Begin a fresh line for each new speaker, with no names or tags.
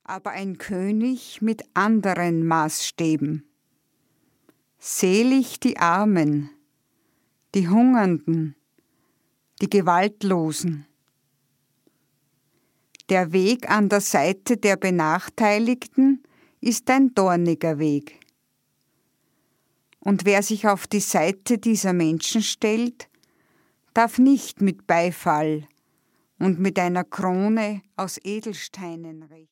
aber ein König mit anderen Maßstäben. Selig die Armen, die Hungernden, die Gewaltlosen. Der Weg an der Seite der Benachteiligten ist ein dorniger Weg. Und wer sich auf die Seite dieser Menschen stellt, darf nicht mit Beifall und mit einer Krone aus Edelsteinen rechnen.